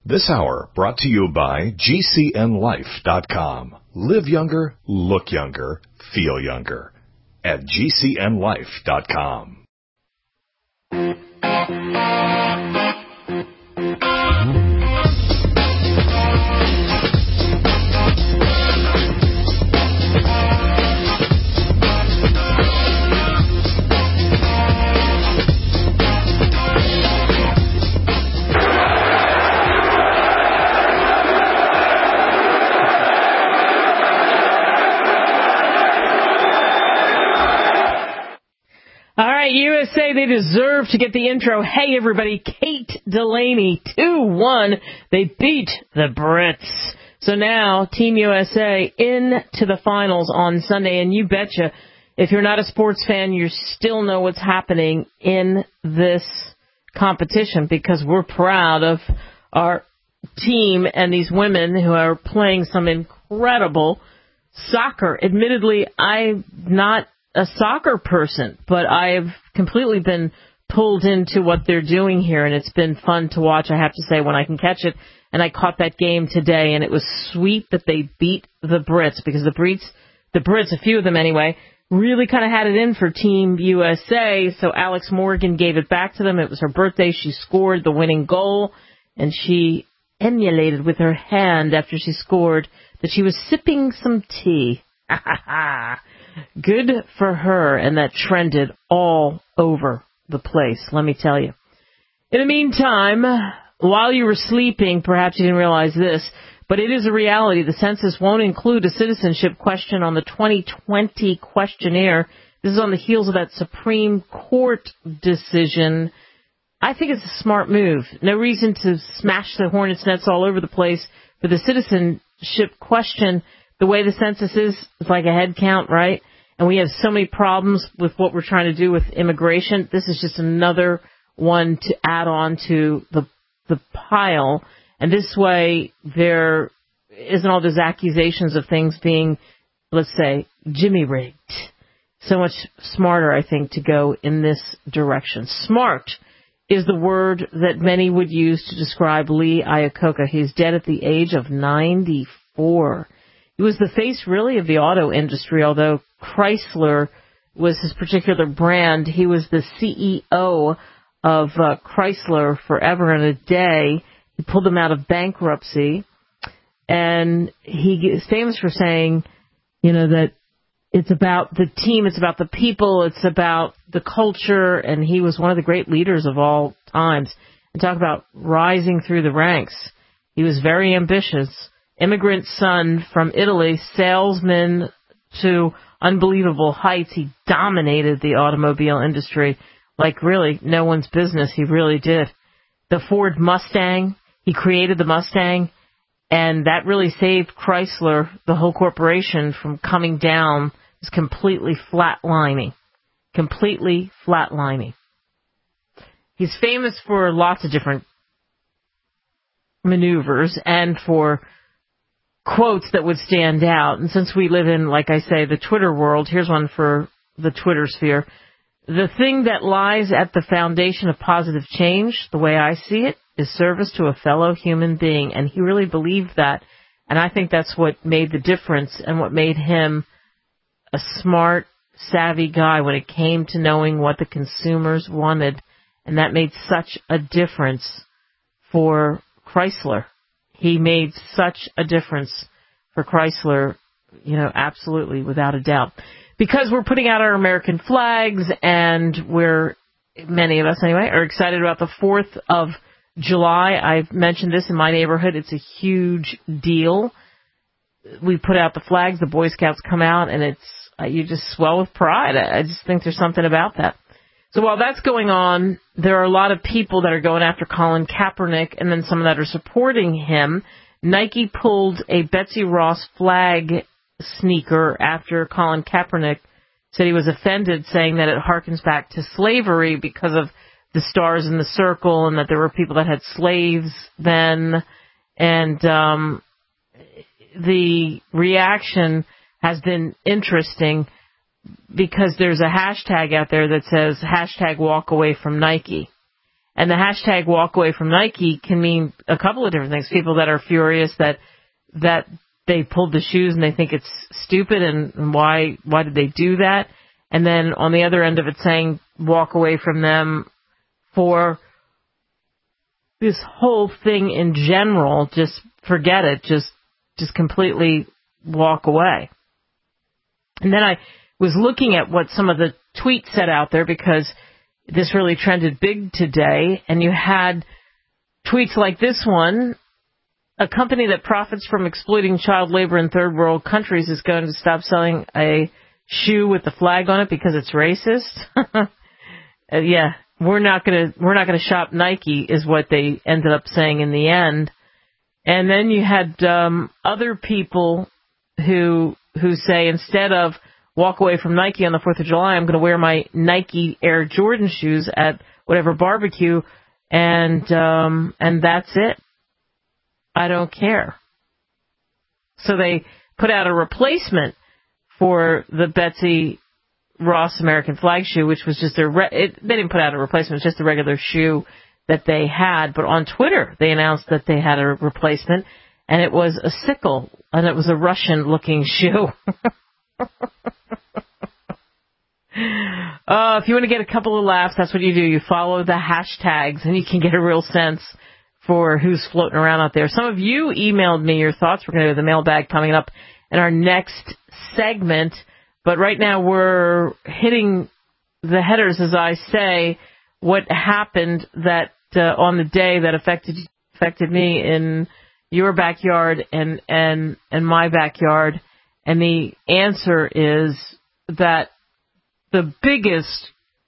This hour brought to you by GCNLife.com. Live younger, look younger, feel younger. At GCNLife.com. USA, they deserve to get the intro. Hey, everybody, Kate Delaney, 2-1. They beat the Brits. So now, Team USA into the finals on Sunday. And you betcha, if you're not a sports fan, you still know what's happening in this competition because we're proud of our team and these women who are playing some incredible soccer. Admittedly, I'm not a soccer person, but I've completely been pulled into what they're doing here, and it's been fun to watch, I have to say, when I can catch it. And I caught that game today, and it was sweet that they beat the Brits, because the Brits, a few of them anyway, really kind of had it in for Team USA. So Alex Morgan gave it back to them. It was her birthday. She scored the winning goal, and she emulated with her hand after she scored that she was sipping some tea. Good for her, and that trended all over the place, let me tell you. In the meantime, while you were sleeping, perhaps you didn't realize this, but it is a reality. The census won't include a citizenship question on the 2020 questionnaire. This is on the heels of that Supreme Court decision. I think it's a smart move. No reason to smash the hornet's nest all over the place for the citizenship question. The way the census is, it's like a head count, right? And we have so many problems with what we're trying to do with immigration. This is just another one to add on to the pile. And this way, there isn't all those accusations of things being, let's say, jimmy-rigged. So much smarter, I think, to go in this direction. Smart is the word that many would use to describe Lee Iacocca. He's dead at the age of 94. He was the face, really, of the auto industry, although Chrysler was his particular brand. He was the CEO of Chrysler forever and a day. He pulled them out of bankruptcy. And he is famous for saying, you know, that it's about the team, it's about the people, it's about the culture. And he was one of the great leaders of all times. And talk about rising through the ranks. He was very ambitious. Immigrant son from Italy, salesman to unbelievable heights. He dominated the automobile industry like really no one's business. He really did. The Ford Mustang, he created the Mustang, and that really saved Chrysler, the whole corporation, from coming down. It was completely flatlining. He's famous for lots of different maneuvers and for quotes that would stand out. And since we live in, like I say, the Twitter world, here's one for the Twitter sphere. The thing that lies at the foundation of positive change, the way I see it, is service to a fellow human being. And he really believed that. And I think that's what made the difference and what made him a smart, savvy guy when it came to knowing what the consumers wanted. And that made such a difference for Chrysler. He made such a difference for Chrysler, you know, absolutely, without a doubt. Because we're putting out our American flags, and many of us anyway, are excited about the 4th of July. I've mentioned this in my neighborhood. It's a huge deal. We put out the flags, the Boy Scouts come out, and you just swell with pride. I just think there's something about that. So while that's going on, there are a lot of people that are going after Colin Kaepernick and then some that are supporting him. Nike pulled a Betsy Ross flag sneaker after Colin Kaepernick said he was offended, saying that it harkens back to slavery because of the stars in the circle and that there were people that had slaves then. And the reaction has been interesting, because there's a hashtag out there that says hashtag walk away from Nike. And the hashtag walk away from Nike can mean a couple of different things. People that are furious that they pulled the shoes and they think it's stupid and why did they do that? And then on the other end of it saying walk away from them for this whole thing in general. Just forget it. Just completely walk away. And then I was looking at what some of the tweets said out there because this really trended big today, and you had tweets like this one. A company that profits from exploiting child labor in third world countries is going to stop selling a shoe with the flag on it because it's racist. Yeah, we're not gonna shop Nike is what they ended up saying in the end. And then you had other people who say instead of walk away from Nike on the 4th of July, I'm going to wear my Nike Air Jordan shoes at whatever barbecue, and that's it. I don't care. So they put out a replacement for the Betsy Ross American flag shoe, which was just they didn't put out a replacement, it was just a regular shoe that they had. But on Twitter, they announced that they had a replacement, and it was a sickle, and it was a Russian-looking shoe. If you want to get a couple of laughs, that's what you do. You follow the hashtags, and you can get a real sense for who's floating around out there. Some of you emailed me your thoughts. We're going to do the mailbag coming up in our next segment. But right now we're hitting the headers, as I say, what happened that on the day that affected me in your backyard and my backyard. And the answer is that the biggest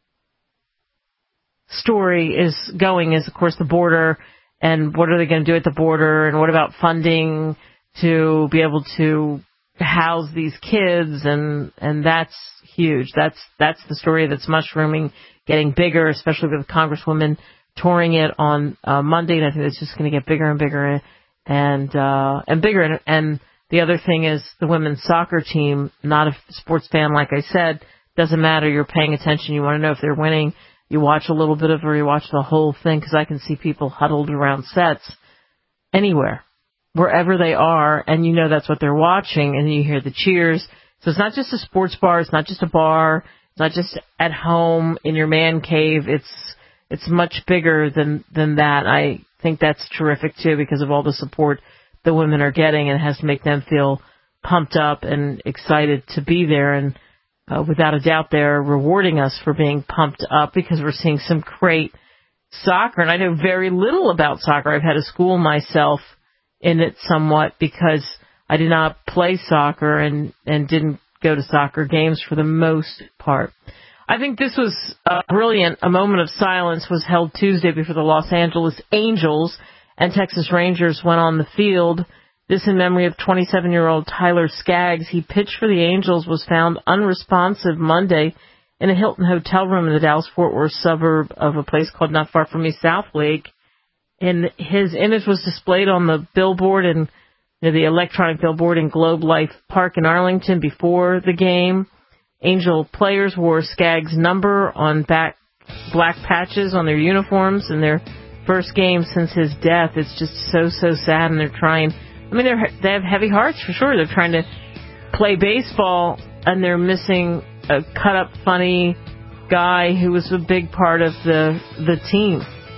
story is, of course, the border, and what are they going to do at the border, and what about funding to be able to house these kids, and that's huge. That's the story that's mushrooming, getting bigger, especially with Congresswoman touring it on Monday, and I think it's just going to get bigger and bigger and bigger. And the other thing is the women's soccer team. Not a sports fan, like I said. Doesn't matter. You're paying attention. You want to know if they're winning. You watch a little bit of it, or you watch the whole thing, because I can see people huddled around sets anywhere, wherever they are, and you know that's what they're watching, and you hear the cheers. So it's not just a sports bar. It's not just a bar. It's not just at home in your man cave. It's much bigger than that. I think that's terrific, too, because of all the support the women are getting, and it has to make them feel pumped up and excited to be there. And without a doubt, they're rewarding us for being pumped up because we're seeing some great soccer. And I know very little about soccer. I've had to school myself in it somewhat because I did not play soccer and didn't go to soccer games for the most part. I think this was brilliant. A moment of silence was held Tuesday before the Los Angeles Angels and Texas Rangers went on the field. This in memory of 27-year-old Tyler Skaggs. He pitched for the Angels, was found unresponsive Monday in a Hilton hotel room in the Dallas-Fort Worth suburb of a place called not far from me, South Lake. And his image was displayed on the billboard and the electronic billboard in Globe Life Park in Arlington before the game. Angel players wore Skaggs' number on black patches on their uniforms in their first game since his death. It's just so sad, and they're trying. I mean, they have heavy hearts for sure. They're trying to play baseball, and they're missing a cut-up, funny guy who was a big part of the team.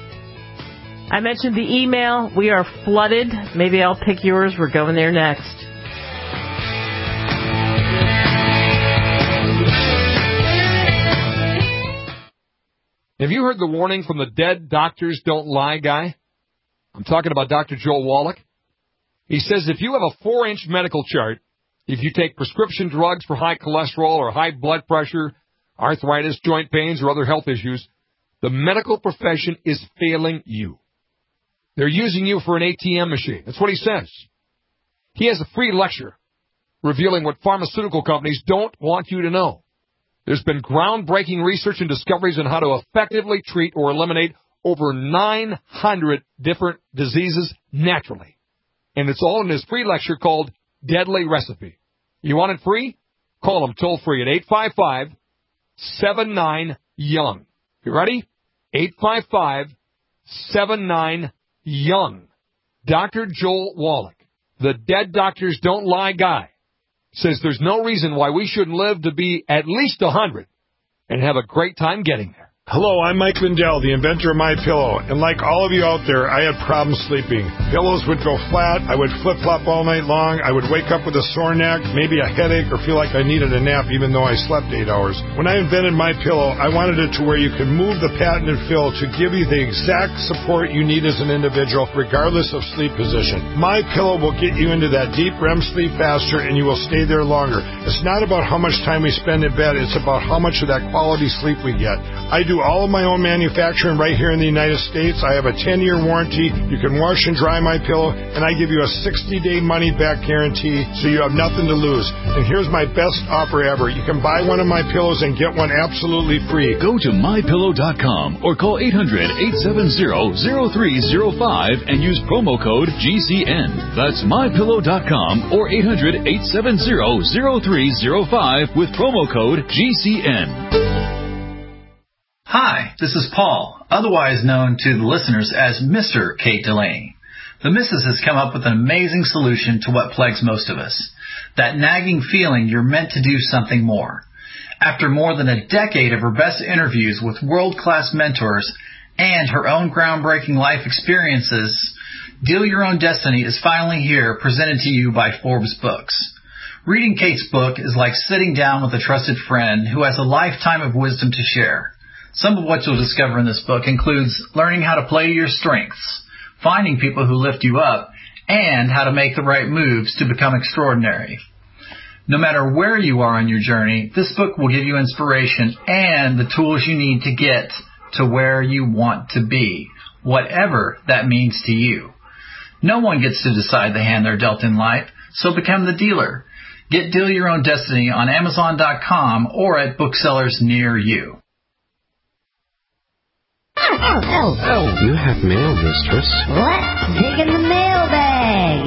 I mentioned the email. We are flooded. Maybe I'll pick yours. We're going there next. Have you heard the warning from the dead doctors don't lie guy? I'm talking about Dr. Joel Wallach. He says if you have a 4-inch medical chart, if you take prescription drugs for high cholesterol or high blood pressure, arthritis, joint pains, or other health issues, the medical profession is failing you. They're using you for an ATM machine. That's what he says. He has a free lecture revealing what pharmaceutical companies don't want you to know. There's been groundbreaking research and discoveries on how to effectively treat or eliminate over 900 different diseases naturally. And it's all in his free lecture called Deadly Recipe. You want it free? Call him toll-free at 855-79-YOUNG. You ready? 888-870-79-YOUNG. Dr. Joel Wallach, the Dead Doctors Don't Lie guy, says there's no reason why we shouldn't live to be at least 100 and have a great time getting there. Hello, I'm Mike Lindell, the inventor of MyPillow, and like all of you out there, I had problems sleeping. Pillows would go flat, I would flip-flop all night long, I would wake up with a sore neck, maybe a headache, or feel like I needed a nap even though I slept 8 hours. When I invented MyPillow, I wanted it to where you could move the patented fill to give you the exact support you need as an individual, regardless of sleep position. MyPillow will get you into that deep REM sleep faster, and you will stay there longer. It's not about how much time we spend in bed, it's about how much of that quality sleep we get. I do all of my own manufacturing right here in the United States. I have a 10-year warranty. You can wash and dry my pillow, and I give you a 60-day money-back guarantee, so you have nothing to lose. And here's my best offer ever. You can buy one of my pillows and get one absolutely free. Go to MyPillow.com or call 800-870-0305 and use promo code GCN. That's MyPillow.com or 800-870-0305 with promo code GCN. Hi, this is Paul, otherwise known to the listeners as Mr. Kate Delaney. The Mrs. has come up with an amazing solution to what plagues most of us. That nagging feeling you're meant to do something more. After more than a decade of her best interviews with world-class mentors and her own groundbreaking life experiences, Deal Your Own Destiny is finally here, presented to you by Forbes Books. Reading Kate's book is like sitting down with a trusted friend who has a lifetime of wisdom to share. Some of what you'll discover in this book includes learning how to play to your strengths, finding people who lift you up, and how to make the right moves to become extraordinary. No matter where you are on your journey, this book will give you inspiration and the tools you need to get to where you want to be, whatever that means to you. No one gets to decide the hand they're dealt in life, so become the dealer. Get Deal Your Own Destiny on Amazon.com or at booksellers near you. Oh, you have mail, mistress. Let's dig in the mailbag.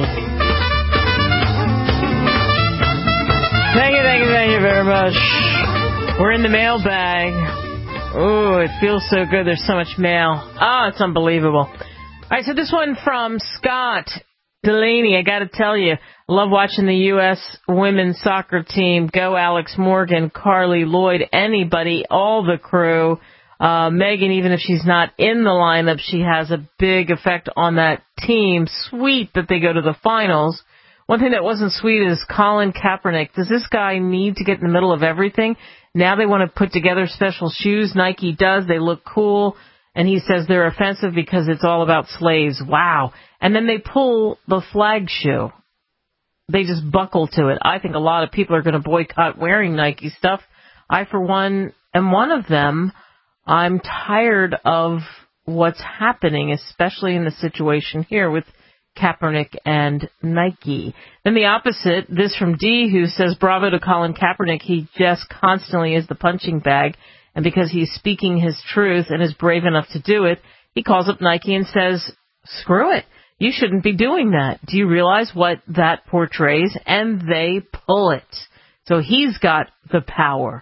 Thank you very much. We're in the mailbag. Ooh, it feels so good. There's so much mail. Oh, it's unbelievable. All right, so this one from Scott Delaney. I got to tell you, I love watching the U.S. women's soccer team. Go Alex Morgan, Carly Lloyd, anybody, all the crew. Megan, even if she's not in the lineup, she has a big effect on that team. Sweet that they go to the finals. One thing that wasn't sweet is Colin Kaepernick. Does this guy need to get in the middle of everything? Now they want to put together special shoes. Nike does. They look cool. And he says they're offensive because it's all about slaves. Wow. And then they pull the flag shoe. They just buckle to it. I think a lot of people are going to boycott wearing Nike stuff. I, for one, am one of them. I'm tired of what's happening, especially in the situation here with Kaepernick and Nike. Then the opposite, this from D, who says, bravo to Colin Kaepernick. He just constantly is the punching bag. And because he's speaking his truth and is brave enough to do it, he calls up Nike and says, screw it. You shouldn't be doing that. Do you realize what that portrays? And they pull it. So he's got the power.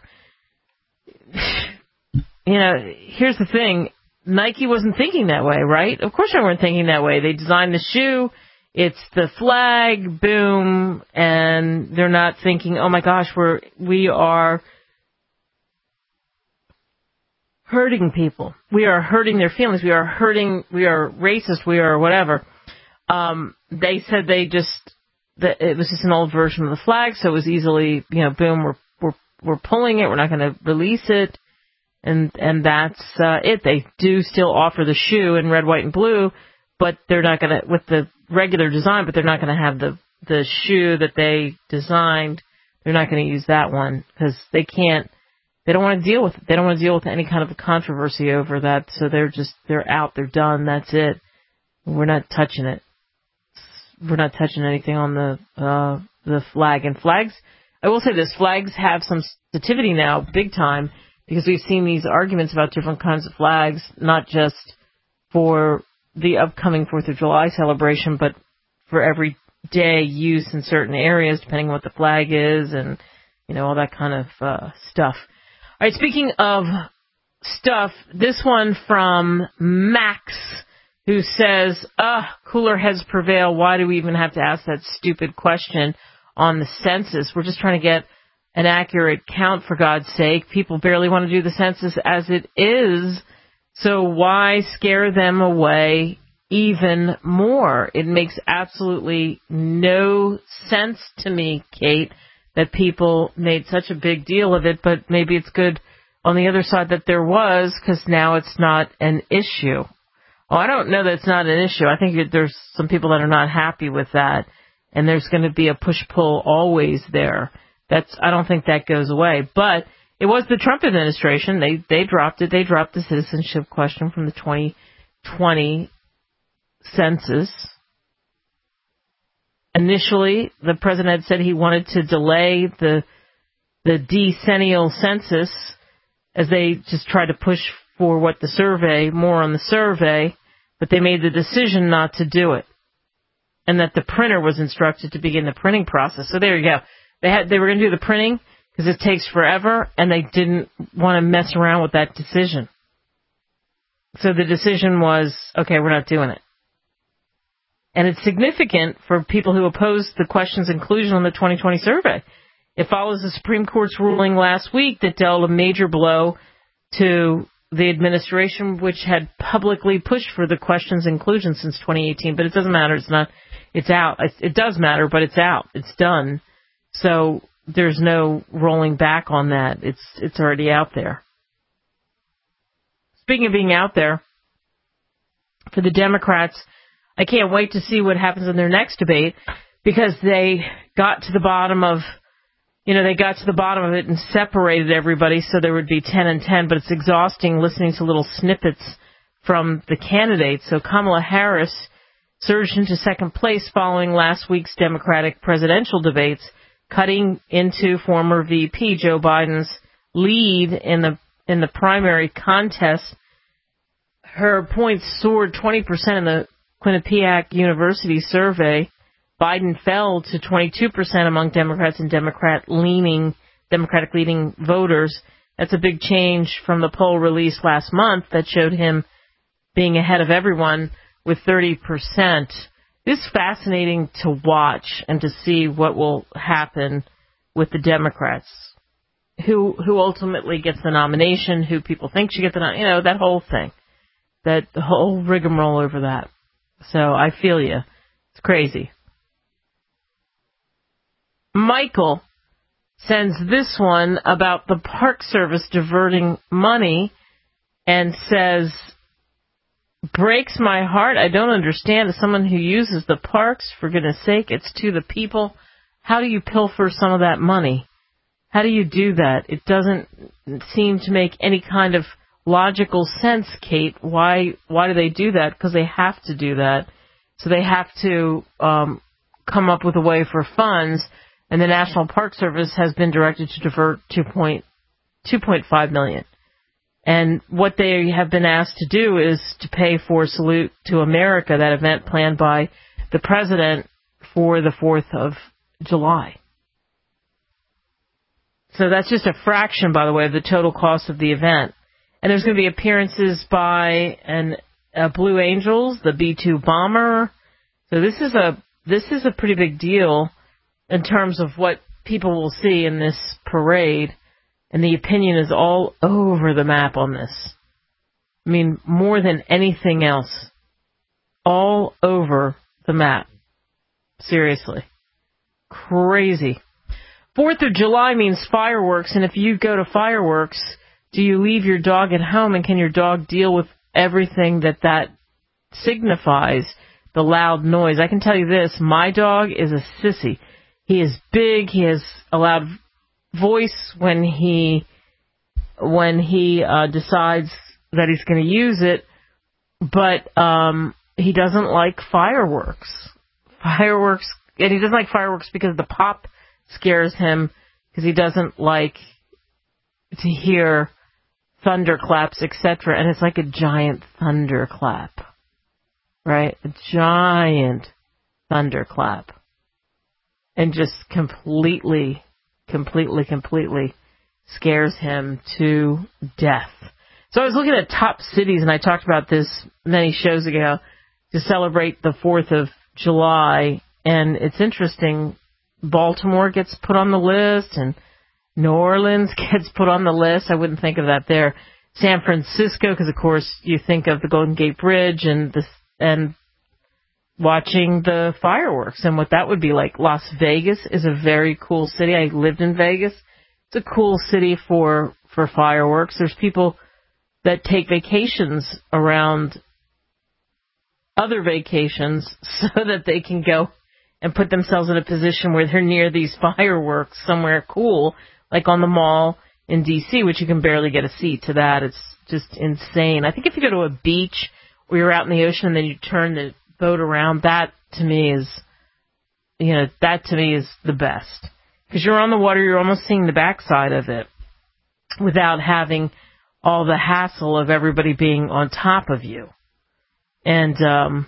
You know, here's the thing. Nike wasn't thinking that way, right? Of course they weren't thinking that way. They designed the shoe. It's the flag, boom, and they're not thinking, oh my gosh, we are hurting people. We are hurting their feelings. We are racist. We are whatever. They said it was just an old version of the flag, so it was easily, boom, we're pulling it. We're not going to release it. And that's it. They do still offer the shoe in red, white, and blue, but they're not going to, with the regular design, but they're not going to have the shoe that they designed. They're not going to use that one because they don't want to deal with it. They don't want to deal with any kind of a controversy over that, so they're out, they're done, that's it. We're not touching it. We're not touching anything on the flag. And flags, I will say this, flags have some sensitivity now, big time, because we've seen these arguments about different kinds of flags, not just for the upcoming 4th of July celebration, but for everyday use in certain areas, depending on what the flag is and, all that kind of stuff. All right, speaking of stuff. This one from Max, who says, cooler heads prevail. Why do we even have to ask that stupid question on the census? We're just trying to get an accurate count, for God's sake. People barely want to do the census as it is. So why scare them away even more? It makes absolutely no sense to me, Kate, that people made such a big deal of it, but maybe it's good on the other side that there was, because now it's not an issue. Oh, I don't know that it's not an issue. I think there's some people that are not happy with that, and there's going to be a push-pull always there. I don't think that goes away. But it was the Trump administration. They dropped it. They dropped the citizenship question from the 2020 census. Initially, the president said he wanted to delay the decennial census as they just tried to push for more on the survey, but they made the decision not to do it, and that the printer was instructed to begin the printing process. So there you go. They were going to do the printing because it takes forever, and they didn't want to mess around with that decision. So the decision was, okay, we're not doing it. And it's significant for people who opposed the question's inclusion on the 2020 survey. It follows the Supreme Court's ruling last week that dealt a major blow to the administration, which had publicly pushed for the question's inclusion since 2018. But it doesn't matter. It's out. It does matter, but it's out. It's done. So there's no rolling back on that. It's already out there. Speaking of being out there, for the Democrats, I can't wait to see what happens in their next debate, because they got to the bottom of it and separated everybody so there would be 10 and 10, but it's exhausting listening to little snippets from the candidates. So Kamala Harris surged into second place following last week's Democratic presidential debates, cutting into former VP Joe Biden's lead in the primary contest. Her points soared 20% in the Quinnipiac University survey. Biden fell to 22% among Democrats and Democratic-leaning voters. That's a big change from the poll released last month that showed him being ahead of everyone with 30%. This is fascinating to watch and to see what will happen with the Democrats. Who ultimately gets the nomination, who people think should get the nomination, that whole thing. That whole rigmarole over that. So I feel you. It's crazy. Michael sends this one about the Park Service diverting money and says, breaks my heart. I don't understand. As someone who uses the parks, for goodness sake, it's to the people. How do you pilfer some of that money? How do you do that? It doesn't seem to make any kind of logical sense, Kate. Why do they do that? Because they have to do that. So they have to come up with a way for funds. And the National Park Service has been directed to divert $2.5 million. And what they have been asked to do is to pay for Salute to America, that event planned by the president for the 4th of July. So that's just a fraction, by the way, of the total cost of the event. And there's going to be appearances by Blue Angels, the B-2 bomber. So this is a pretty big deal in terms of what people will see in this parade. And the opinion is all over the map on this. I mean, more than anything else. All over the map. Seriously. Crazy. 4th of July means fireworks, and if you go to fireworks, do you leave your dog at home, and can your dog deal with everything that signifies, the loud noise? I can tell you this, my dog is a sissy. He is big, he has a loud voice when he decides that he's going to use it, but he doesn't like fireworks. And he doesn't like fireworks because the pop scares him, because he doesn't like to hear thunderclaps, etc. And it's like a giant thunderclap, right? A giant thunderclap. And just completely scares him to death. So I was looking at top cities, and I talked about this many shows ago, to celebrate the 4th of July. And it's interesting, Baltimore gets put on the list, and New Orleans gets put on the list. I wouldn't think of that there. San Francisco, because, of course, you think of the Golden Gate Bridge and watching the fireworks and what that would be like. Las Vegas is a very cool city. I lived in Vegas. It's a cool city for fireworks. There's people that take vacations around other vacations so that they can go and put themselves in a position where they're near these fireworks somewhere cool, like on the Mall in D.C., which you can barely get a seat to that. It's just insane. I think if you go to a beach or you're out in the ocean and then you turn the boat around, that to me is the best. Because you're on the water, you're almost seeing the backside of it without having all the hassle of everybody being on top of you. And,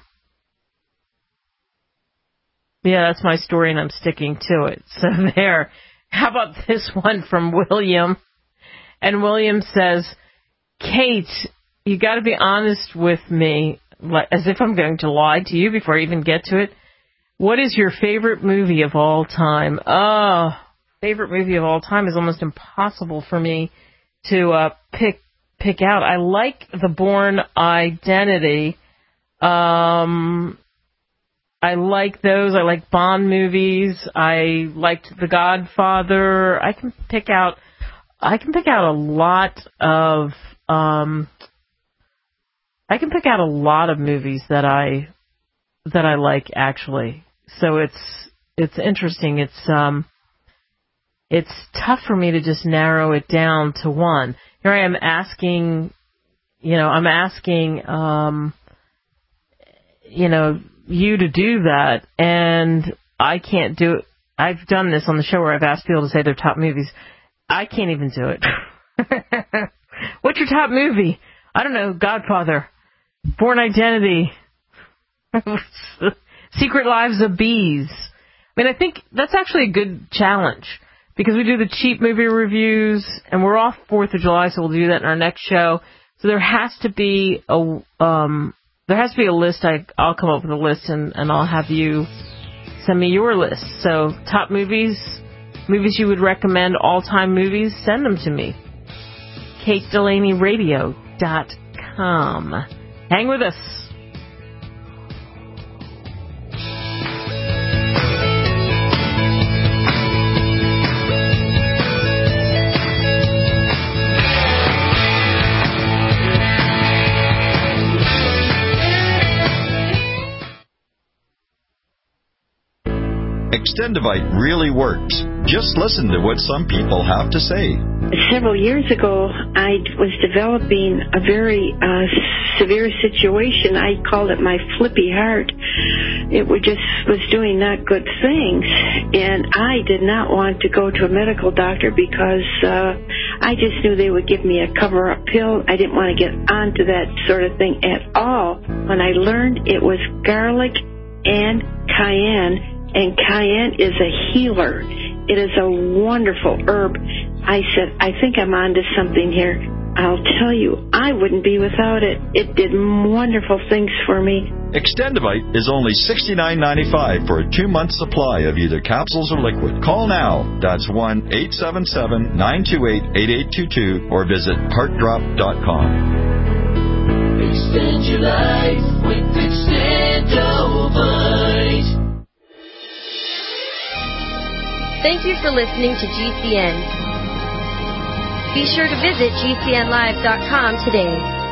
that's my story, and I'm sticking to it. So there. How about this one from William? And William says, Kate, you got to be honest with me, as if I'm going to lie to you before I even get to it. What is your favorite movie of all time? Oh, favorite movie of all time is almost impossible for me to pick out. I like The Bourne Identity. I like those. I like Bond movies. I liked The Godfather. I can pick out a lot of movies that I like, actually. So it's interesting. It's tough for me to just narrow it down to one. Here I am asking you to do that, and I can't do it. I've done this on the show where I've asked people to say their top movies. I can't even do it. What's your top movie? I don't know. Godfather, Bourne Identity, Secret Lives of Bees. I mean, I think that's actually a good challenge because we do the cheap movie reviews, and we're off 4th of July, so we'll do that in our next show. So there has to be a list. I'll come up with a list, and I'll have you send me your list. So top movies you would recommend, all-time movies, send them to me. KateDelaneyRadio.com. Hang with us. Extendivite really works. Just listen to what some people have to say. Several years ago, I was developing a very severe situation. I called it my flippy heart. It was doing not good things, and I did not want to go to a medical doctor because I just knew they would give me a cover-up pill. I didn't want to get onto that sort of thing at all. When I learned it was garlic and cayenne, and cayenne is a healer. It is a wonderful herb. I said, I think I'm onto something here. I'll tell you, I wouldn't be without it. It did wonderful things for me. Extendivite is only $69.95 for a 2-month supply of either capsules or liquid. Call now. That's 1-877-928-8822 or visit heartdrop.com. Extend your life with Extendivite. Thank you for listening to GCN. Be sure to visit GCNlive.com today.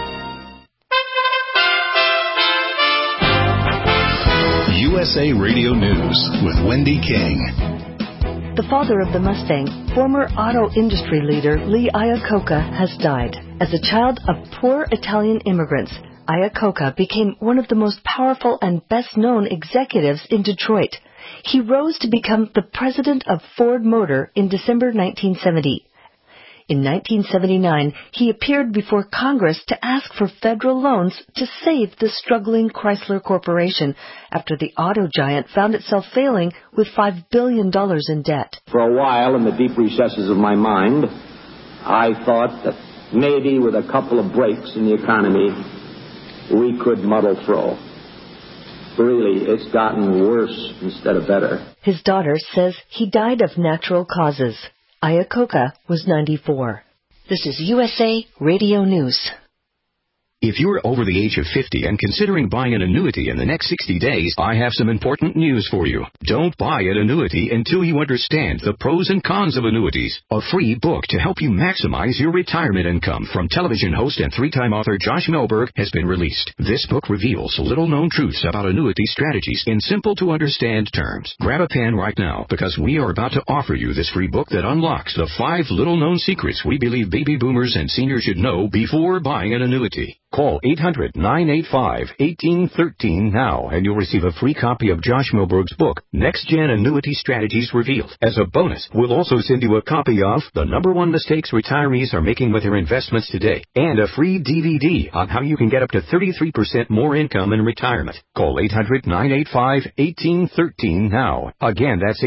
USA Radio News with Wendy King. The father of the Mustang, former auto industry leader Lee Iacocca, has died. As a child of poor Italian immigrants, Iacocca became one of the most powerful and best-known executives in Detroit. He rose to become the president of Ford Motor in December 1970. In 1979, he appeared before Congress to ask for federal loans to save the struggling Chrysler Corporation after the auto giant found itself failing with $5 billion in debt. For a while, in the deep recesses of my mind, I thought that maybe with a couple of breaks in the economy, we could muddle through. Really, it's gotten worse instead of better. His daughter says he died of natural causes. Iacocca was 94. This is USA Radio News. If you're over the age of 50 and considering buying an annuity in the next 60 days, I have some important news for you. Don't buy an annuity until you understand the pros and cons of annuities. A free book to help you maximize your retirement income from television host and three-time author Josh Melberg has been released. This book reveals little-known truths about annuity strategies in simple-to-understand terms. Grab a pen right now because we are about to offer you this free book that unlocks the 5 little-known secrets we believe baby boomers and seniors should know before buying an annuity. Call 800-985-1813 now, and you'll receive a free copy of Josh Melberg's book, Next Gen Annuity Strategies Revealed. As a bonus, we'll also send you a copy of The #1 Mistakes Retirees Are Making with Their Investments Today, and a free DVD on how you can get up to 33% more income in retirement. Call 800-985-1813 now. Again, that's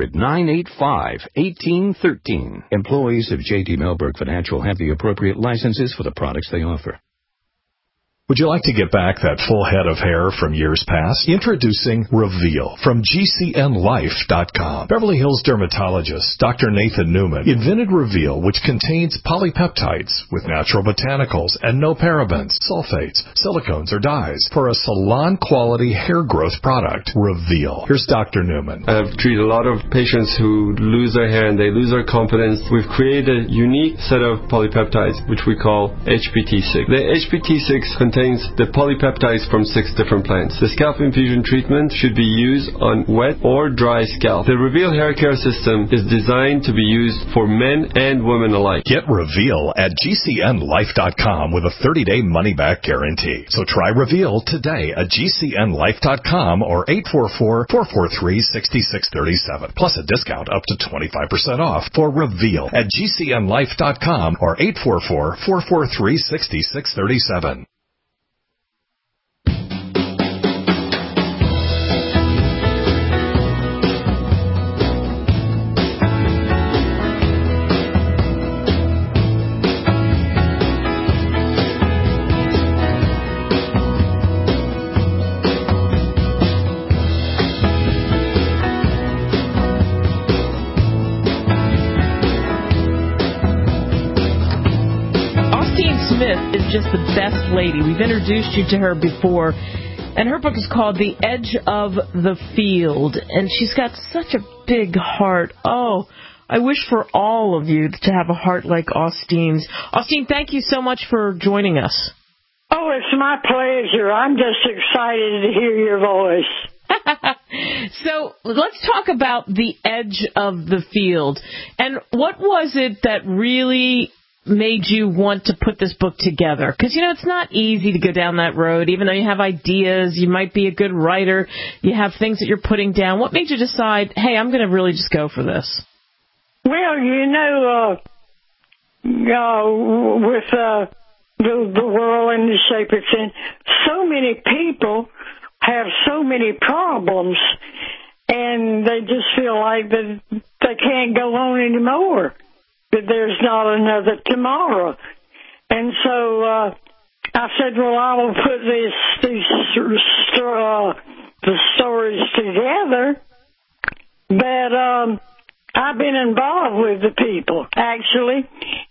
800-985-1813. Employees of J.D. Melberg Financial have the appropriate licenses for the products they offer. Would you like to get back that full head of hair from years past? Introducing Reveal from GCNLife.com. Beverly Hills dermatologist Dr. Nathan Newman invented Reveal, which contains polypeptides with natural botanicals and no parabens, sulfates, silicones, or dyes for a salon-quality hair growth product. Reveal. Here's Dr. Newman. I've treated a lot of patients who lose their hair and they lose their confidence. We've created a unique set of polypeptides, which we call HPT6. The HPT6 contains the polypeptides from 6 different plants. The scalp infusion treatment should be used on wet or dry scalp. The Reveal hair care system is designed to be used for men and women alike. Get Reveal at GCNLife.com with a 30-day money-back guarantee. So try Reveal today at GCNLife.com or 844-443-6637. Plus a discount up to 25% off for Reveal at GCNLife.com or 844-443-6637. Is just the best lady. We've introduced you to her before, and her book is called The Edge of the Field, and she's got such a big heart. Oh, I wish for all of you to have a heart like Austine's. Austine, thank you so much for joining us. Oh, it's my pleasure. I'm just excited to hear your voice. So let's talk about The Edge of the Field. And what was it that really made you want to put this book together? Because, it's not easy to go down that road. Even though you have ideas, you might be a good writer, you have things that you're putting down. What made you decide, hey, I'm going to really just go for this? Well, with the world and the shape it's in, so many people have so many problems, and they just feel like that they can't go on anymore. That there's not another tomorrow. And so I said, well, I will put the stories together. But I've been involved with the people, and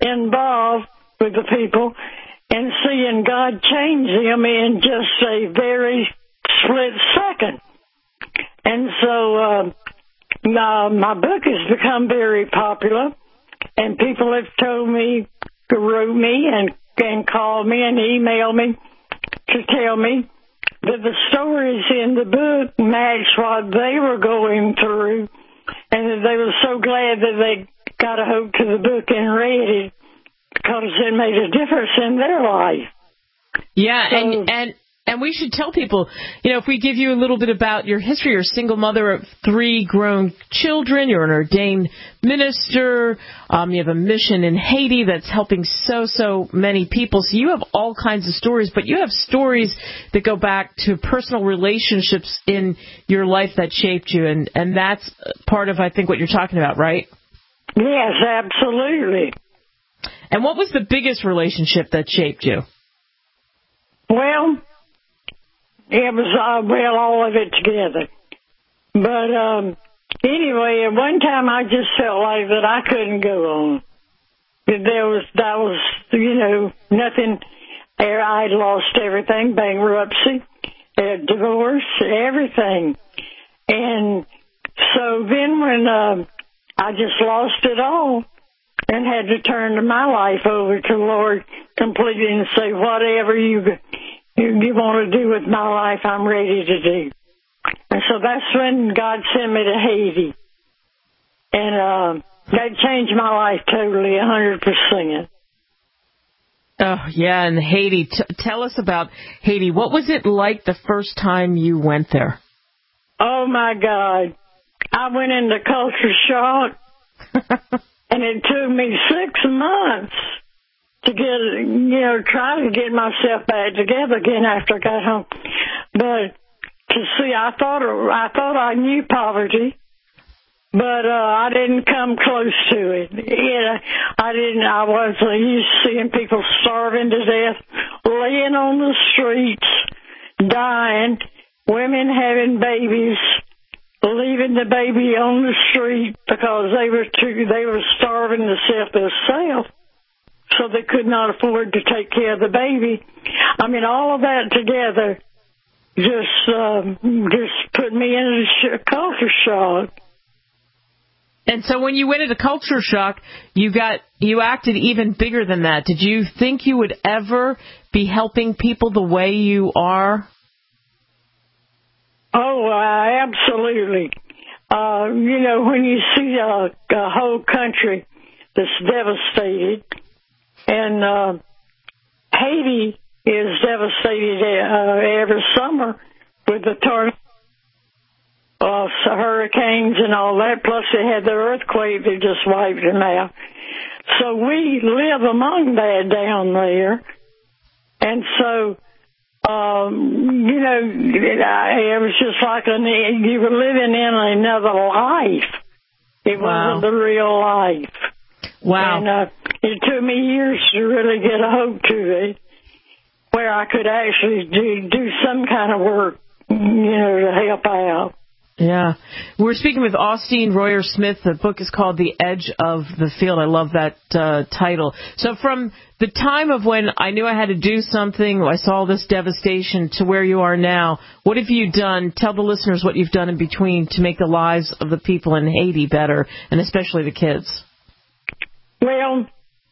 seeing God change them in just a very split second. And so my book has become very popular. And people have wrote me and called me and emailed me to tell me that the stories in the book matched what they were going through, and that they were so glad that they got a hold to the book and read it because it made a difference in their life. Yeah, so, and we should tell people, if we give you a little bit about your history, you're a single mother of 3 grown children, you're an ordained minister, you have a mission in Haiti that's helping so many people. So you have all kinds of stories, but you have stories that go back to personal relationships in your life that shaped you, and that's part of, I think, what you're talking about, right? Yes, absolutely. And what was the biggest relationship that shaped you? Well, it was, all of it together. But anyway, at one time I just felt like that I couldn't go on. That was, nothing. I'd lost everything, bankruptcy, divorce, everything. And so then when I just lost it all and had to turn my life over to the Lord completely and say, whatever you want to do with my life, I'm ready to do. And so that's when God sent me to Haiti. And that changed my life totally, 100%. Oh, yeah, and Haiti. Tell us about Haiti. What was it like the first time you went there? Oh, my God. I went into culture shock, and it took me 6 months to get, try to get myself back together again after I got home. But to see, I thought I knew poverty, but I didn't come close to it. I wasn't used to seeing people starving to death, laying on the streets, dying, women having babies, leaving the baby on the street because they were starving to save themselves, so they could not afford to take care of the baby. I mean, all of that together just put me into culture shock. And so when you went into culture shock, you acted even bigger than that. Did you think you would ever be helping people the way you are? Oh, absolutely. When you see a whole country that's devastated, and Haiti is devastated every summer with the tornadoes, hurricanes and all that, plus they had the earthquake that just wiped them out. So we live among that down there. And so, it was just like you were living in another life. It wasn't the real life. Wow. And it took me years to really get a hold to it, where I could actually do some kind of work, to help out. Yeah. We're speaking with Austin Royer Smith. The book is called The Edge of the Field. I love that title. So from the time of when I knew I had to do something, I saw this devastation, to where you are now, what have you done? Tell the listeners what you've done in between to make the lives of the people in Haiti better, and especially the kids. Well,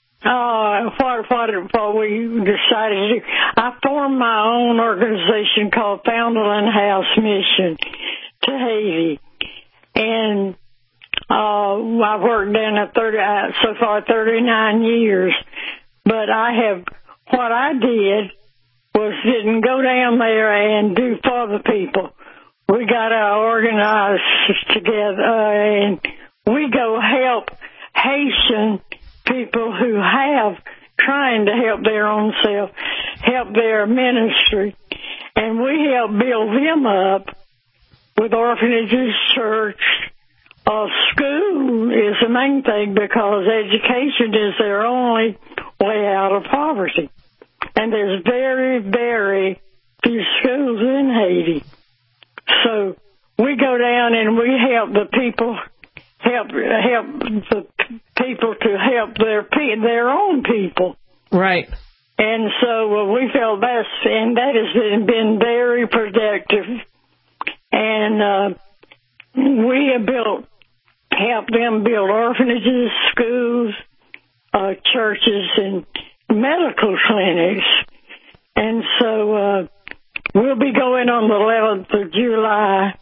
what we decided to do, I formed my own organization called Founderland House Mission to Haiti, and I've worked down so far 39 years. But what I did was didn't go down there and do for the people. We got to organize together, and we go help Haitian people who have trying to help their own self, help their ministry, and we help build them up with orphanages, church. School is the main thing, because education is their only way out of poverty. And there's very, very few schools in Haiti. So we go down and we help the people, help the people to help their own people. Right. And so we felt that has been very productive. And we have helped them build orphanages, schools, churches, and medical clinics. And so we'll be going on the 11th of July,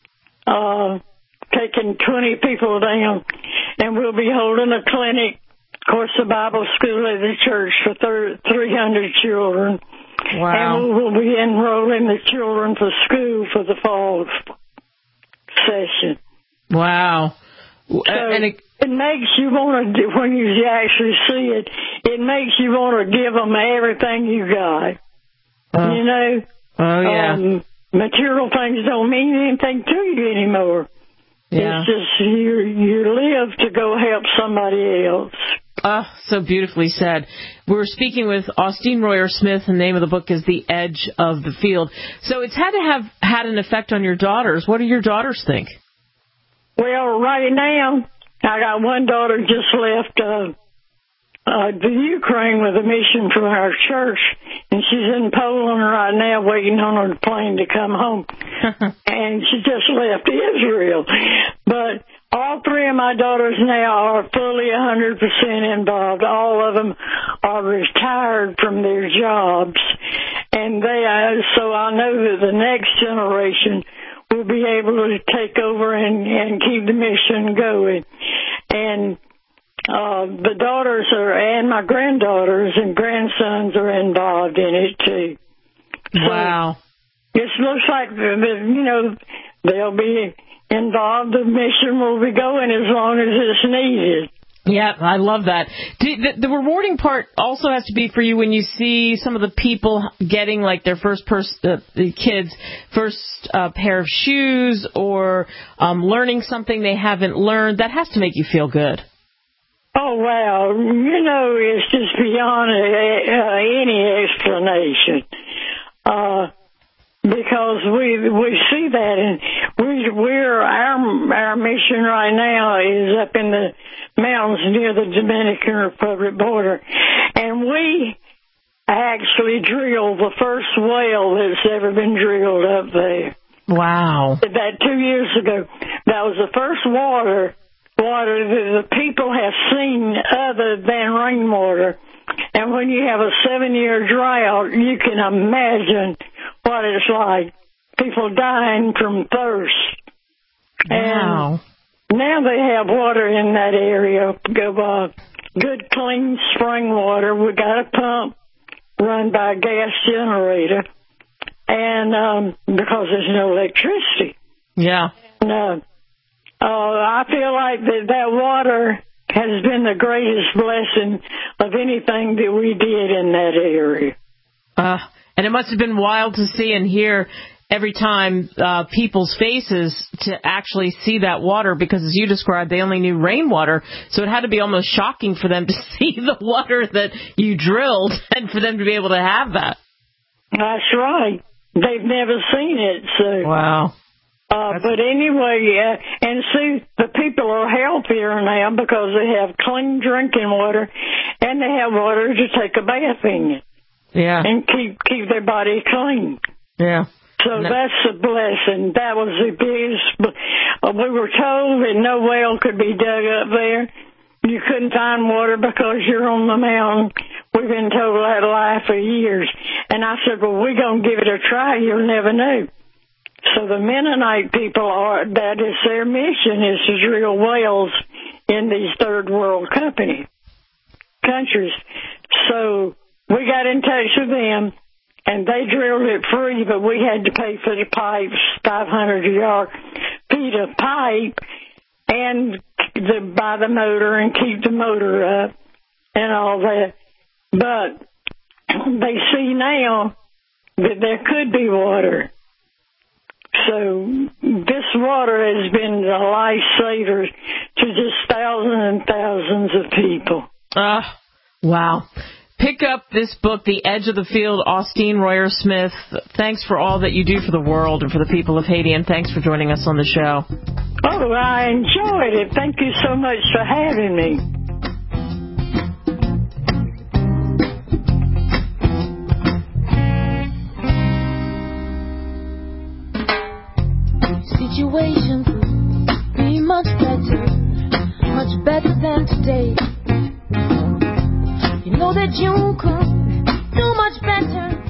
taking 20 people down, and we'll be holding a clinic, of course, a Bible school at the church for 300 children. Wow. And we'll be enrolling the children for school for the fall session. Wow. So it makes you want to, when you actually see it, it makes you want to give them everything you got. Oh, yeah. Material things don't mean anything to you anymore. Yeah. It's just you live to go help somebody else. So beautifully said. We're speaking with Austine Royer Smith. The name of the book is The Edge of the Field. So it's had to have had an effect on your daughters. What do your daughters think? Well, right now, I got one daughter just left the Ukraine with a mission from our church, and she's in Poland right now waiting on her plane to come home. And she just left Israel. But all three of my daughters now are fully 100% involved. All of them are retired from their jobs. And so I know that the next generation will be able to take over and keep the mission going. And the daughters and my granddaughters and grandsons are involved in it too. Wow. So it looks like, they'll be involved. The mission will be going as long as it's needed. Yeah, I love that. The rewarding part also has to be for you when you see some of the people getting like their first kids' first pair of shoes or learning something they haven't learned. That has to make you feel good. Oh, wow. It's just beyond any explanation. Because we see that, and our mission right now is up in the mountains near the Dominican Republic border, and we actually drilled the first well that's ever been drilled up there. Wow! That 2 years ago, that was the first water that the people have seen other than rainwater. And when you have a 7-year drought, you can imagine what it's like. People dying from thirst. Wow. And now they have water in that area. Good, clean spring water. We got a pump run by a gas generator. And because there's no electricity. Yeah. And, I feel like that water has been the greatest blessing of anything that we did in that area. And it must have been wild to see and hear every time people's faces to actually see that water, because as you described, they only knew rainwater, so it had to be almost shocking for them to see the water that you drilled and for them to be able to have that. That's right. They've never seen it. So. Wow. But anyway, and see, the people are healthier now because they have clean drinking water, and they have water to take a bath in. Yeah. And keep their body clean. Yeah. So that's a blessing. That was the biggest. We were told that no well could be dug up there. You couldn't find water because you're on the mountain. We've been told that lie for years. And I said, well, we're going to give it a try. You'll never know. So the Mennonite people that is their mission, is to drill wells in these third world countries. So we got in touch with them, and they drilled it free, but we had to pay for the pipes, 500 feet of pipe, and buy the motor and keep the motor up and all that. But they see now that there could be water. So this water has been a lifesaver to just thousands and thousands of people. Wow. Pick up this book, The Edge of the Field, Austine Royer Smith. Thanks for all that you do for the world and for the people of Haiti, and thanks for joining us on the show. Oh, I enjoyed it. Thank you so much for having me. Situation could be much better than today. You know that you could do much better.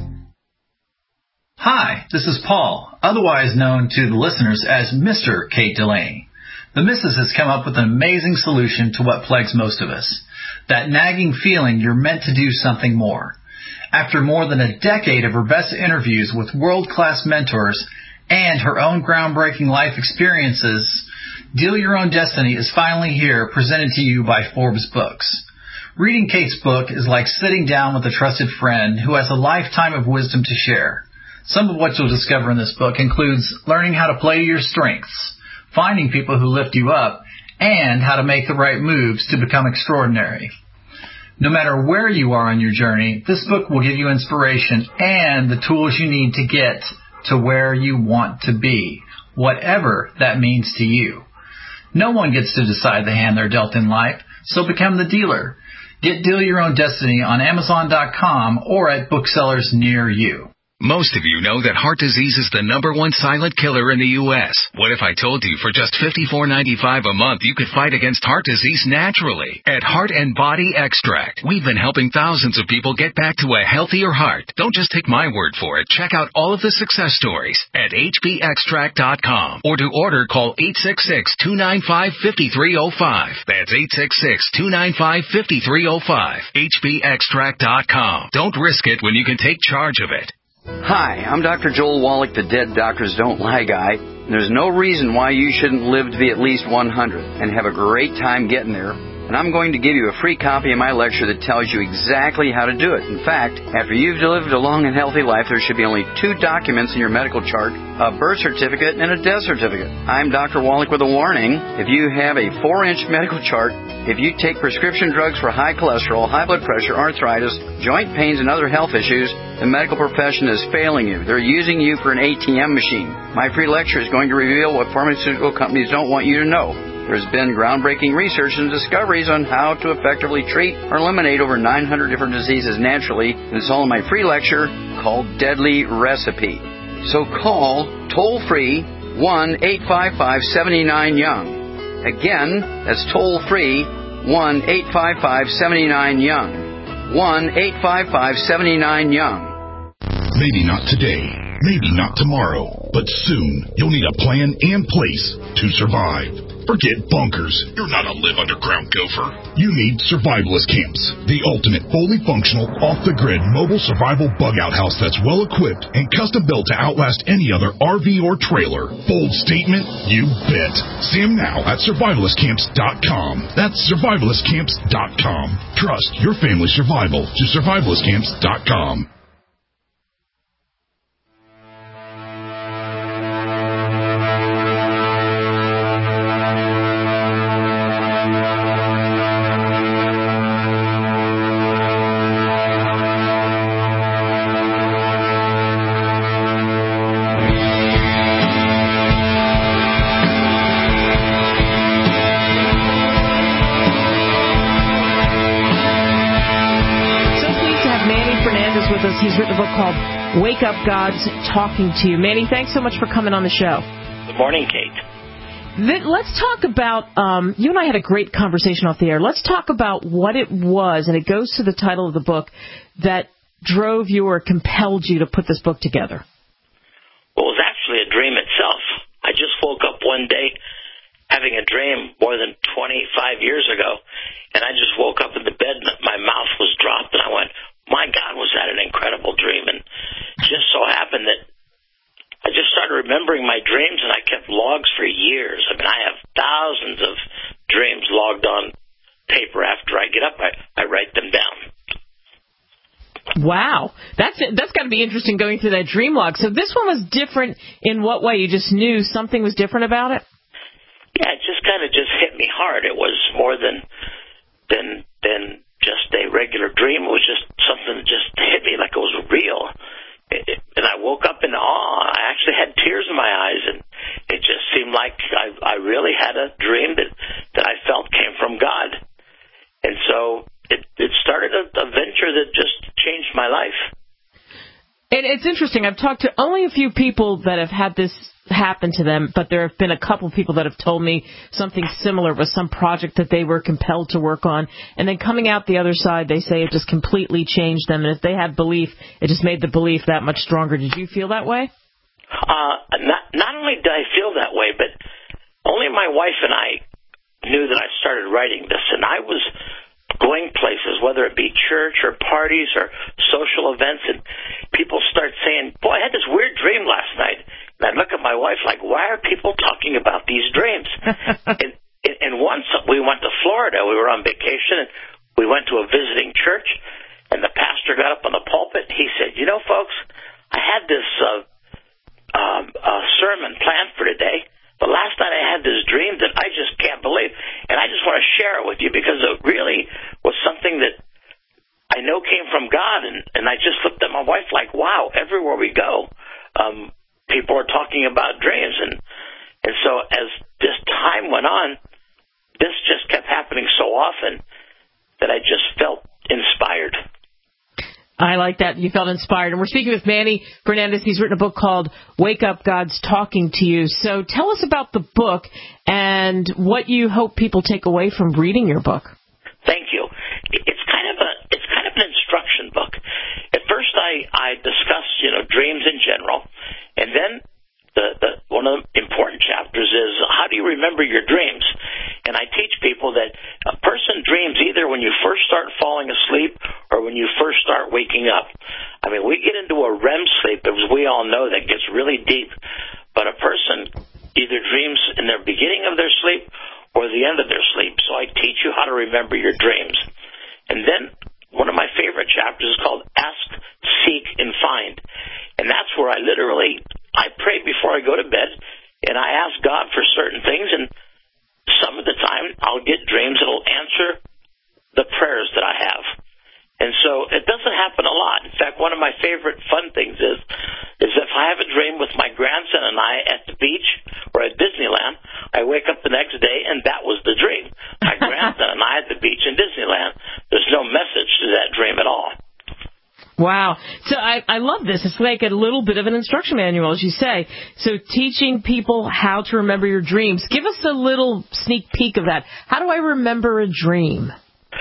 Hi, this is Paul, otherwise known to the listeners as Mr. Kate Delaney. The Mrs. has come up with an amazing solution to what plagues most of us. That nagging feeling you're meant to do something more. After more than a decade of her best interviews with world-class mentors and her own groundbreaking life experiences, Deal Your Own Destiny is finally here, presented to you by Forbes Books. Reading Kate's book is like sitting down with a trusted friend who has a lifetime of wisdom to share. Some of what you'll discover in this book includes learning how to play to your strengths, finding people who lift you up, and how to make the right moves to become extraordinary. No matter where you are on your journey, this book will give you inspiration and the tools you need to get to where you want to be, whatever that means to you. No one gets to decide the hand they're dealt in life, so become the dealer. Get Deal Your Own Destiny on Amazon.com or at booksellers near you. Most of you know that heart disease is the #1 silent killer in the U.S. What if I told you for just $54.95 a month you could fight against heart disease naturally? At Heart and Body Extract, we've been helping thousands of people get back to a healthier heart. Don't just take my word for it. Check out all of the success stories at hbextract.com. Or to order, call 866-295-5305. That's 866-295-5305. hbextract.com. Don't risk it when you can take charge of it. Hi, I'm Dr. Joel Wallach, the Dead Doctors Don't Lie guy. There's no reason why you shouldn't live to be at least 100 and have a great time getting there. And I'm going to give you a free copy of my lecture that tells you exactly how to do it. In fact, after you've lived a long and healthy life, there should be only 2 documents in your medical chart, a birth certificate and a death certificate. I'm Dr. Wallach with a warning. If you have a 4-inch medical chart, if you take prescription drugs for high cholesterol, high blood pressure, arthritis, joint pains, and other health issues, the medical profession is failing you. They're using you for an ATM machine. My free lecture is going to reveal what pharmaceutical companies don't want you to know. There's been groundbreaking research and discoveries on how to effectively treat or eliminate over 900 different diseases naturally, and it's all in my free lecture called Deadly Recipe. So call toll-free 1-855-79-YOUNG. Again, that's toll-free 1-855-79-YOUNG. 1-855-79-YOUNG. Maybe not today, maybe not tomorrow, but soon you'll need a plan and place to survive. Forget bunkers. You're not a live underground gopher. You need Survivalist Camps, the ultimate fully functional, off-the-grid mobile survival bug-out house that's well-equipped and custom-built to outlast any other RV or trailer. Bold statement? You bet. See them now at survivalistcamps.com. That's survivalistcamps.com. Trust your family's survival to survivalistcamps.com. He's written a book called Wake Up, God's Talking to You. Manny, thanks so much for coming on the show. Good morning, Kate. Let's talk about, you and I had a great conversation off the air. Let's talk about what it was, and it goes to the title of the book, that drove you or compelled you to put this book together. Well, it was actually a dream itself. I just woke up one day having a dream more than 25 years ago, and I just woke up in the bed and my mouth was dropped, and I went, my God, was that an incredible dream? And it just so happened that I just started remembering my dreams, and I kept logs for years. I mean, I have thousands of dreams logged on paper. After I get up, I write them down. Wow. That's got to be interesting going through that dream log. So this one was different in what way? You just knew something was different about it? Yeah, it just kind of just hit me hard. It was more than just a regular dream. It was just something that just hit me like it was real. And I woke up in awe. I actually had tears in my eyes, and it just seemed like I really had a dream that I felt came from God. And so it started a venture that just changed my life. And it's interesting. I've talked to only a few people that have had this happen to them, but there have been a couple of people that have told me something similar with some project that they were compelled to work on. And then coming out the other side, they say it just completely changed them. And if they had belief, it just made the belief that much stronger. Did you feel that way? Not only did I feel that way, but only my wife and I knew that I started writing this. And I was going places, whether it be church or parties or social events, and people start saying, boy, I had this weird dream last night. And I'd look at my wife like, why are people talking about these dreams? and once we went to Florida, we were on vacation, and we went to a visiting church, and the pastor got up on the pulpit, and he said, you know, folks, I had this sermon planned for today, but last night I had this dream that I just can't believe, and I just want to share it with you because it really was something that went on, this just kept happening so often that I just felt inspired. I like that. You felt inspired. And we're speaking with Manny Fernandez. He's written a book called Wake Up, God's Talking to You. So tell us about the book and what you hope people take away from reading your book. Thank you. It's kind of an instruction book. At first I discuss, dreams in general, and then the one of the important chapters is how do you remember your dreams? And I teach people that a person dreams either when you first start falling asleep or when you first start waking up. I mean, we get into a REM sleep, as we all know, that gets really deep. But a person either dreams in the beginning of their sleep or the end of their sleep. So I teach you how to remember your dreams. And then one of my favorite chapters is called Ask, Seek, and Find. And that's where I pray before I go to bed, and I ask God for certain things, and some of the time I'll get dreams that will answer the prayers that I have. And so it doesn't happen a lot. In fact, one of my favorite fun things is if I have a dream with my grandson and I at the beach or at Disneyland, I wake up the next day and that was the dream. My grandson and I at the beach in Disneyland. There's no message to that dream at all. Wow. So I love this. It's like a little bit of an instruction manual, as you say. So teaching people how to remember your dreams. Give us a little sneak peek of that. How do I remember a dream?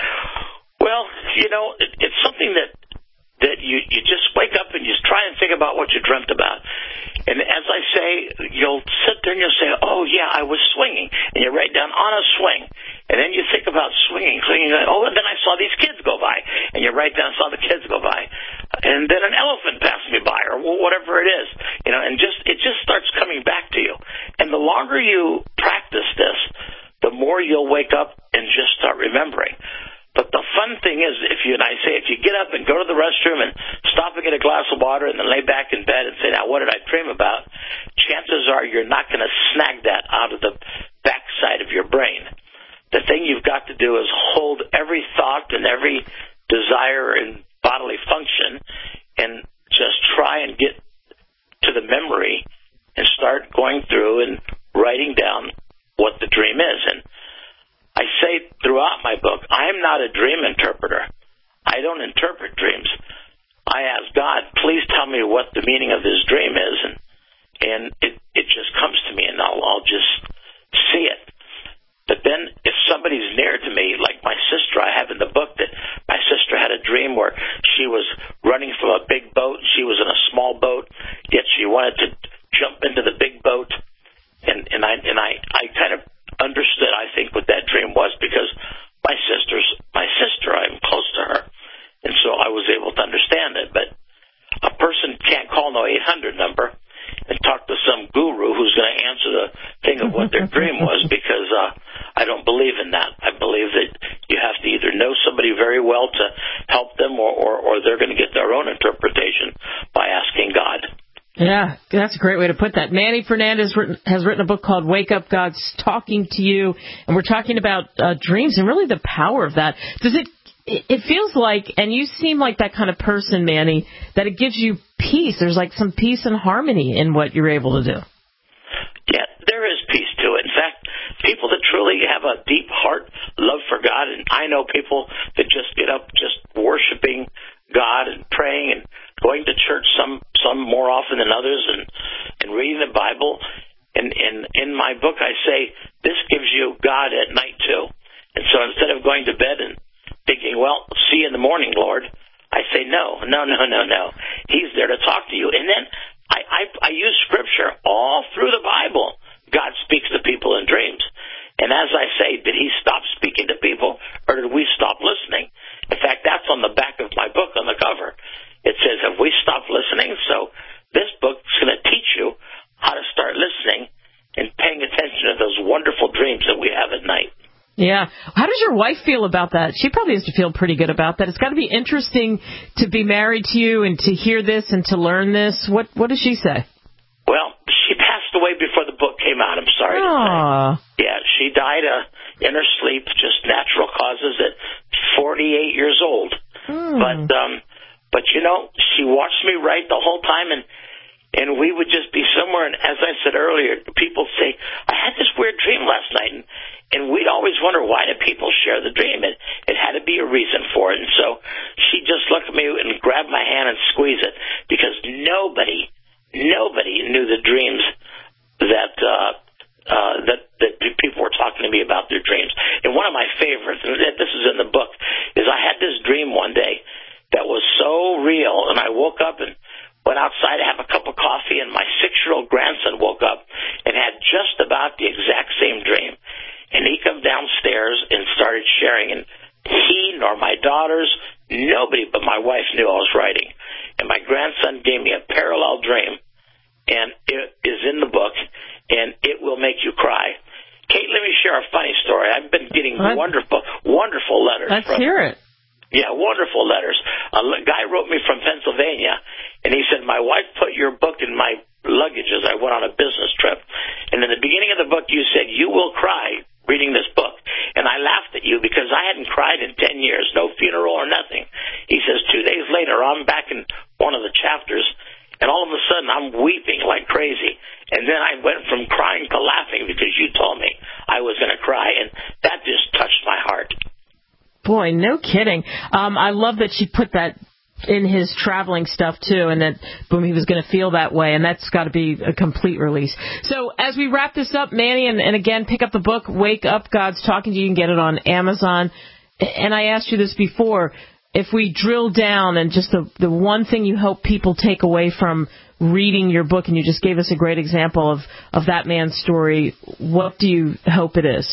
Well, it's something that you just wake up and you try and think about what you dreamt about. And as I say, you'll sit there and you'll say, oh, yeah, I was swinging. And you write down on a swing. And then you think about swinging, and then I saw these kids go by. And you write down, saw the kids go by. And then an elephant passed me by, or whatever it is. And it just starts coming back to you. And the longer you practice this, the more you'll wake up and just start remembering. But the fun thing is, if you get up and go to the restroom and stop and get a glass of water and then lay back in bed and say, now what did I dream about? Chances are you're not going to snag that out of the backside of your brain. The thing you've got to do is hold every thought and every desire and bodily function and just try and get to the memory and start going through and writing down what the dream is. And I say throughout my book, I am not a dream interpreter. I don't interpret dreams. I ask God, please tell me what the meaning of this dream is, and it just comes to me, and I'll just see it. But then if somebody's near to me, like my sister, I have in the book that my sister had a dream where she was running from a big boat. She was in a small boat, yet she wanted to jump into the big boat. And I kind of understood, I think, what that dream was, because my sister's my sister. I'm close to her. And so I was able to understand it. But a person can't call no 800 number and talk to some guru who's going to answer the thing of what their dream was, because I don't believe in that. I believe that you have to either know somebody very well to help them, or they're going to get their own interpretation by asking God. Yeah, that's a great way to put that. Manny Fernandez has written a book called Wake Up, God's Talking to You, and we're talking about dreams and really the power of that. It feels like, and you seem like that kind of person, Manny, that it gives you peace. There's like some peace and harmony in what you're able to do. Yeah, there is peace to it. In fact, people that truly have a deep heart, love for God, and I know people that just get up just worshiping God and praying and going to church some more often than others, and reading the Bible. And in my book I say, this gives you God at night too. And so instead of going to bed and thinking, well, see you in the morning, Lord, I say, no. He's there to talk to you. And then I use Scripture all through the Bible. God speaks to people in dreams. And as I say, did he stop speaking to people, or did we stop listening? In fact, that's on the back of my book on the cover. It says, have we stopped listening? So this book is going to teach you how to start listening and paying attention to those wonderful dreams that we have at night. Yeah. How does your wife feel about that? She probably has to feel pretty good about that. It's got to be interesting to be married to you and to hear this and to learn this. What does she say? Well, she passed away before the book came out, I'm sorry to say. Yeah, she died in her sleep, just natural causes, at 48 years old. But she watched me write the whole time, and and we would just be somewhere, and as I said earlier, people say, I had this weird dream last night, and we'd always wonder, why do people share the dream? It had to be a reason for it. And so she'd just look at me and grab my hand and squeeze it, because nobody knew the dreams that people were talking to me about their dreams. And one of my favorites, and this is in the book, is I had this dream one day that was so real, and I woke up and went outside to have a cup of coffee, and my 6-year-old grandson woke up and had just about the exact same dream. And he come downstairs and started sharing, and he nor my daughters, nobody but my wife knew I was writing. And my grandson gave me a parallel dream, and it is in the book, and it will make you cry. Kate, let me share a funny story. I've been getting wonderful letters. Let's hear it. Yeah, wonderful letters. A guy wrote me from Pennsylvania, and he said, my wife put your book in my luggage as I went on a business trip. And in the beginning of the book, you said, you will cry reading this book. And I laughed at you because I hadn't cried in 10 years, no funeral or nothing. He says, 2 days later, I'm back in one of the chapters, and all of a sudden, I'm weeping like crazy. And then I went from crying to laughing because you told me I was going to cry, and that just touched my heart. Boy, no kidding. I love that she put that in his traveling stuff, too, and that, boom, he was going to feel that way, and that's got to be a complete release. So as we wrap this up, Manny, and again, pick up the book, Wake Up, God's Talking to You. You can get it on Amazon. And I asked you this before, if we drill down and just the one thing you hope people take away from reading your book, and you just gave us a great example of that man's story, what do you hope it is?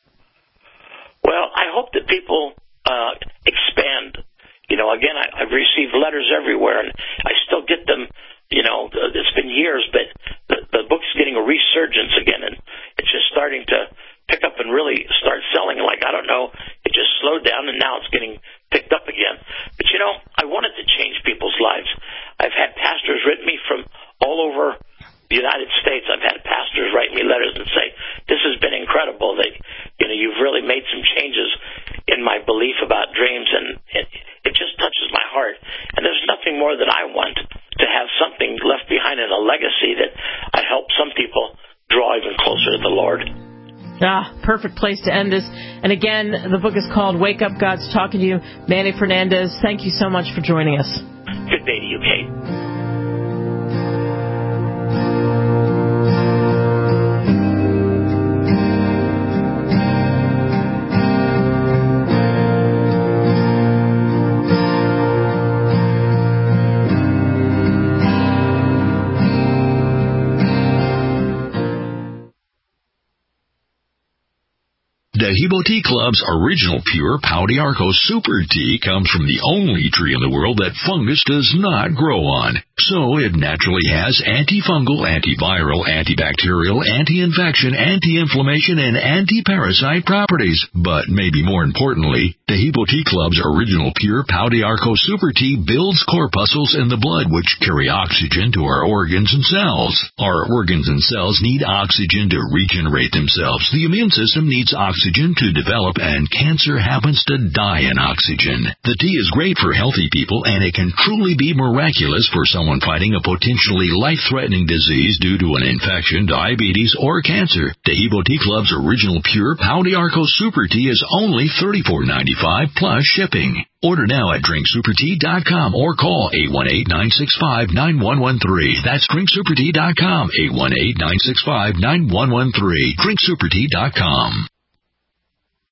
Well, I hope that people expand. You know, again, I've received letters everywhere, and I still get them. You know, it's been years, but the book's getting a resurgence again, and it's just starting to pick up and really start selling. Like, I don't know, it just slowed down, and now it's getting picked up again. But, you know, I wanted to change people's lives. I've had pastors write me from all over the United States. I've had pastors write me letters and say, this has been incredible, that, you know, you've really made some changes in my belief about dreams, and it just touches my heart. And there's nothing more that I want, to have something left behind in a legacy that I help some people draw even closer to the Lord. Perfect place to end this. And again, the book is called Wake Up, God's Talking to You. Manny Fernandez, thank you so much for joining us. Good day to you, Kate. Dehibo Tea Club's original pure Pau d'Arco Super Tea comes from the only tree in the world that fungus does not grow on. So it naturally has antifungal, antiviral, antibacterial, anti-infection, anti-inflammation, and anti-parasite properties. But maybe more importantly, Dehibo Tea Club's original pure Pau d'Arco Super Tea builds corpuscles in the blood which carry oxygen to our organs and cells. Our organs and cells need oxygen to regenerate themselves. The immune system needs oxygen to develop, and cancer happens to die in oxygen. The tea is great for healthy people, and it can truly be miraculous for someone fighting a potentially life-threatening disease due to an infection, diabetes, or cancer. Dehibo Tea Club's original pure Pau d'Arco Super Tea is only $34.95 plus shipping. Order now at drinksupertea.com or call 818-965-9113. That's drinksupertea.com, 818-965-9113. drinksupertea.com.